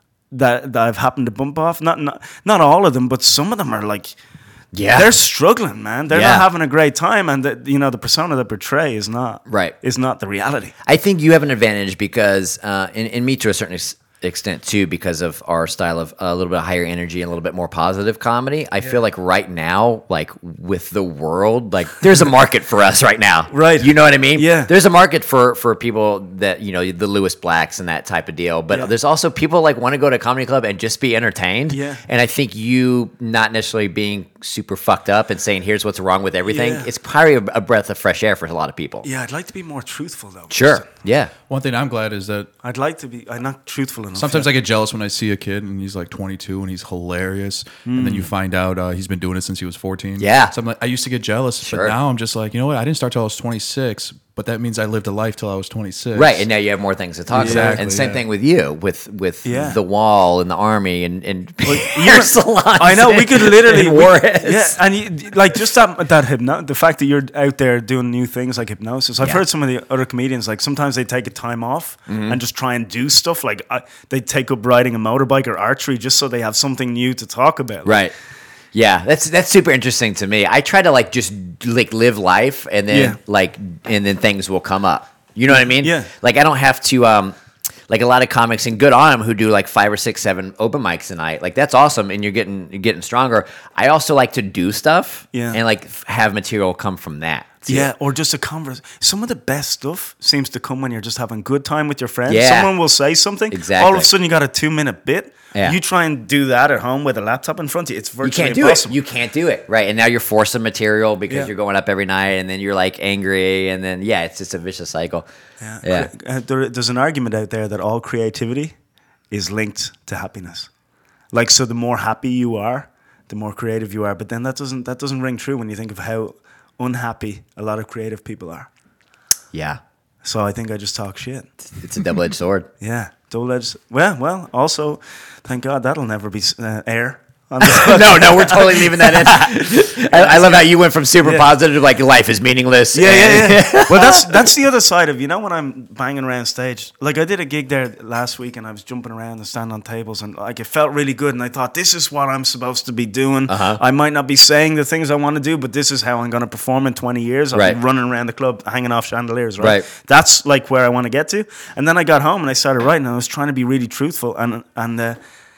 that I've happened to bump off. Not all of them, but some of them are like. Yeah, they're struggling, man. They're not having a great time, and the persona they portray is not the reality. I think you have an advantage because, in me to a certain extent too, because of our style of a little bit of higher energy and a little bit more positive comedy. I feel like right now, like with the world, like there's a market for us right now. Right. You know what I mean? Yeah. There's a market for people that, the Lewis Blacks and that type of deal. But there's also people like want to go to a comedy club and just be entertained. Yeah. And I think you not necessarily being super fucked up and saying, here's what's wrong with everything. Yeah. It's probably a breath of fresh air for a lot of people. Yeah, I'd like to be more truthful though. Sure. Yeah. One thing I'm glad is that I'd like to be. I'm not truthful enough. sometimes I get jealous when I see a kid and he's like 22 and he's hilarious, and then you find out he's been doing it since he was 14. Yeah. So I'm like, I used to get jealous, Sure. but now I'm just like, you know what? I didn't start till I was 26, but that means I lived a life till I was 26. Right, and now you have more things to talk about. And same thing with you, with the wall and the army and your salons. I know, we could literally Juarez. and like just that the fact that you're out there doing new things like hypnosis. I've heard some of the other comedians, like sometimes they take a time off and just try and do stuff. Like they take up riding a motorbike or archery just so they have something new to talk about. Right. Yeah, that's super interesting to me. I try to like just like live life, and then and then things will come up. You know what I mean? Yeah. Like I don't have to like a lot of comics, and good on them, who do like 5 or 6, 7 open mics a night. Like that's awesome, and you're getting stronger. I also like to do stuff and like have material come from that. Yeah, or just a conversation. Some of the best stuff seems to come when you're just having good time with your friends. Yeah. Someone will say something. Exactly. All of a sudden, you got a 2-minute bit. Yeah. You try and do that at home with a laptop in front of you. It's virtually You can't do impossible. it. You can't do it. Right. And now you're forcing material because you're going up every night, and then you're like angry, and then it's just a vicious cycle. Yeah. There's an argument out there that all creativity is linked to happiness. Like, so the more happy you are, the more creative you are. But then that doesn't ring true when you think of how unhappy a lot of creative people are. Yeah. So I think I just talk shit. It's a double-edged sword. Yeah, double-edged. Well. Also, thank God that'll never be air. No, we're totally leaving that in. I love how you went from super positive to like life is meaningless. Yeah. Well, that's the other side of, when I'm banging around stage. Like I did a gig there last week, and I was jumping around and standing on tables, and like it felt really good. And I thought, this is what I'm supposed to be doing. I might not be saying the things I want to do, but this is how I'm going to perform in 20 years. I'll be running around the club, hanging off chandeliers. Right. That's like where I want to get to. And then I got home and I started writing. And I was trying to be really truthful, and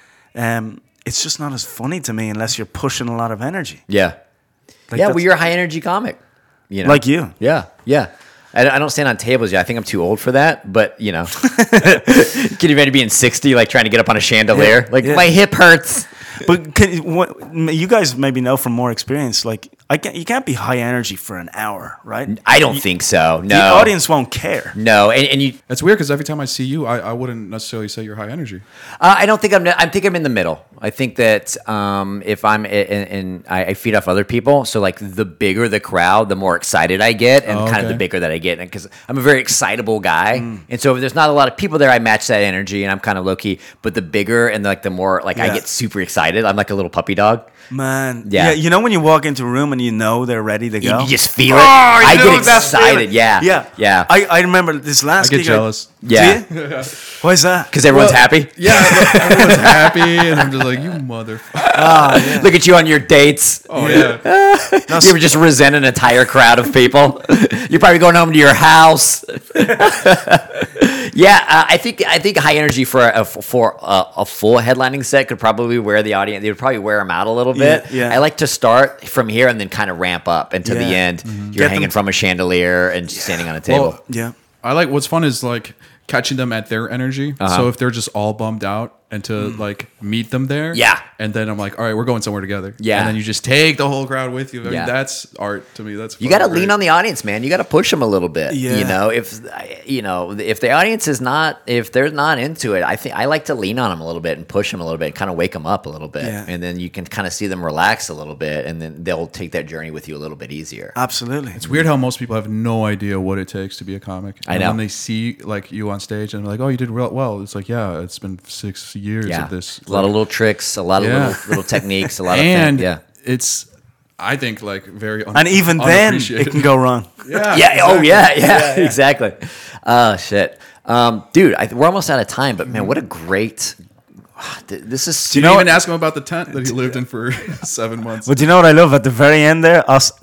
it's just not as funny to me unless you're pushing a lot of energy. Yeah. Like well, you're a high energy comic. Like you. Yeah. I don't stand on tables yet. I think I'm too old for that. But, can you imagine being 60, like trying to get up on a chandelier? My hip hurts. But you guys maybe know from more experience, like you can't be high energy for an hour, right? I don't think so. No, the audience won't care. No, and you. It's weird because every time I see you, I wouldn't necessarily say you're high energy. I don't think I think I'm in the middle. I think that if I'm I feed off other people, so like the bigger the crowd, the more excited I get, and kind of the bigger that I get, because I'm a very excitable guy, and so if there's not a lot of people there, I match that energy, and I'm kind of low key. But the bigger and the more I get super excited. I'm like a little puppy dog. Man, yeah. When you walk into a room and they're ready to go, you just feel it. I get excited. Yeah. I remember this last. I get jealous. Yeah. Why is that? Because everyone's happy. Yeah, everyone's happy, and I'm just like, you motherfucker. Look at you on your dates. Oh yeah. You ever just resent an entire crowd of people? You're probably going home to your house. I think high energy for a full headlining set could probably wear the audience. They would probably wear them out a little bit. Yeah. I like to start from here and then kind of ramp up into the end. Mm-hmm. You're hanging from a chandelier and standing on a table. Well, I like what's fun is like catching them at their energy. So if they're just all bummed out, and to like meet them there. Yeah. And then I'm like, all right, we're going somewhere together. Yeah. And then you just take the whole crowd with you. I mean, Yeah. that's art to me. That's You got to fucking lean great. on the audience, man. You got to push them a little bit. Yeah. You know, if the audience is not, if they're not into it, I think I like to lean on them a little bit and push them a little bit, kind of wake them up a little bit, Yeah. and then you can kind of see them relax a little bit, and then they'll take that journey with you a little bit easier. Absolutely. It's weird how most people have no idea what it takes to be a comic. I And know. when they see like you on stage and they're like, "Oh, you did real well," it's like, yeah, it's been 6 years Yeah, of this. a lot of little tricks, a lot of Yeah. little techniques, a lot of and things. Yeah. it's, I think, like very And even then, it can go wrong. Yeah. Yeah. Oh, yeah. Exactly. Oh, shit. Dude, we're almost out of time, but man, what a great. This is. You didn't even ask him about the tent that he lived in for 7 months. But do you know what I love at the very end there?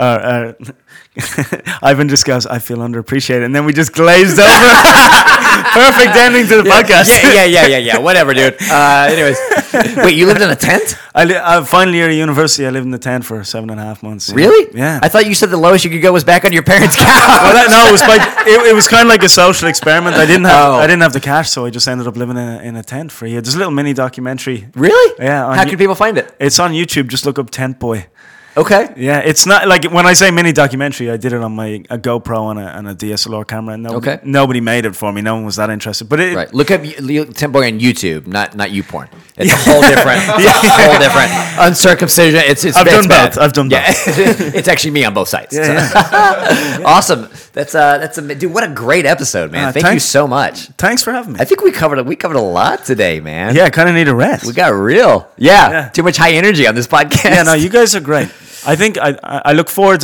Ivan just goes, "I feel underappreciated," and then we just glazed over. Perfect ending to the podcast. Yeah. Whatever, dude. Anyways, wait, you lived in a tent? Final year of university, I lived in the tent for 7.5 months. Really? Yeah. I thought you said the lowest you could go was back on your parents' couch. No, it was like it was kind of like a social experiment. I didn't Oh. have the cash, so I just ended up living in a tent for a year. There's a little mini documentary. Really? Yeah, on How can people find it? It's on YouTube. Just look up Tent Boy. Okay. Yeah, it's not like when I say mini documentary, I did it on a GoPro and a DSLR camera. And nobody made it for me. No one was that interested. But it, Right. Look up Tent Boy on YouTube, not YouPorn. It's a whole different, whole different uncircumcision. I've done bad. both. I've done both. Yeah. It's actually me on both sides. Yeah, So. Awesome. That's dude. What a great episode, man. Thank you so much. Thanks for having me. I think we covered a lot today, man. Yeah, I kind of need a rest. We got real. Yeah. Yeah. Too much high energy on this podcast. Yeah, no, you guys are great. I think I look forward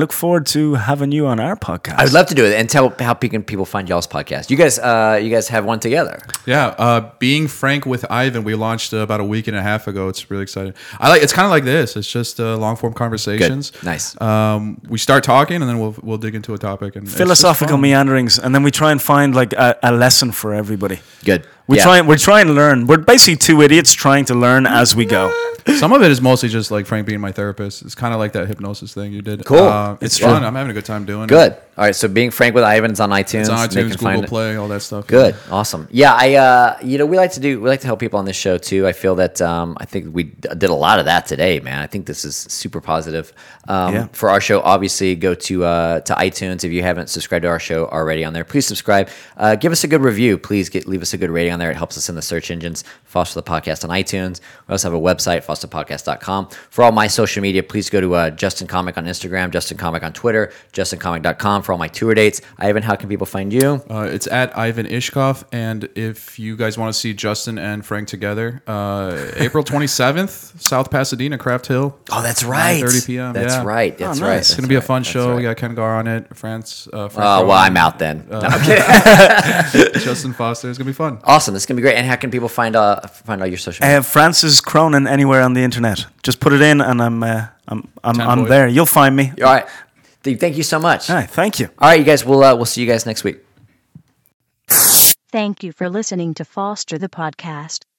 to having you on our podcast. I'd love to do it and tell how people find y'all's podcast. You guys have one together. Yeah, Being Frank with Ivan, we launched about a week and a half ago. It's really exciting. It's kind of like this. It's just long form conversations. Good. Nice. We start talking and then we'll dig into a topic and it's just philosophical fun. meanderings, and then we try and find like a lesson for everybody. Good. We're trying to learn. We're basically two idiots trying to learn as we go. Some of it is mostly just like Frank being my therapist. It's kind of like that hypnosis thing you did. Cool. It's True. fun. I'm having a good time doing it. Good. All right. So Being Frank with Ivan is on iTunes. It's on They iTunes, can find Google it. Play, all that stuff. Good. Awesome. Yeah. We like to help people on this show too. I feel that I think we did a lot of that today, man. I think this is super positive. For our show, obviously go to iTunes. If you haven't subscribed to our show already on there, please subscribe. Give us a good review. Please leave us a good rating on there. It helps us in the search engines. Foster the Podcast on iTunes. We also have a website, fosterpodcast.com. For all my social media, please go to Justin Comic on Instagram, Justin Comic on Twitter, justincomic.com for all my tour dates. Ivan, how can people find you? It's at Ivan Ishkov. And if you guys want to see Justin and Frank together, April 27th, South Pasadena, Craft Hill. Oh, that's right. 9:30 p.m. That's Yeah. right. That's nice. right. It's going to be a fun show. We got Ken Gar on it, Frank Well, I'm out then. No, I'm kidding. Justin Foster. It's going to be fun. Awesome. This is going to be great. And how can people find all your social media? Francis Cronin anywhere on the internet. Just put it in, and I'm Boy. there. You'll find me. All right. Steve, thank you so much. All right, thank you. All right, you guys. We'll see you guys next week. Thank you for listening to Foster the Podcast.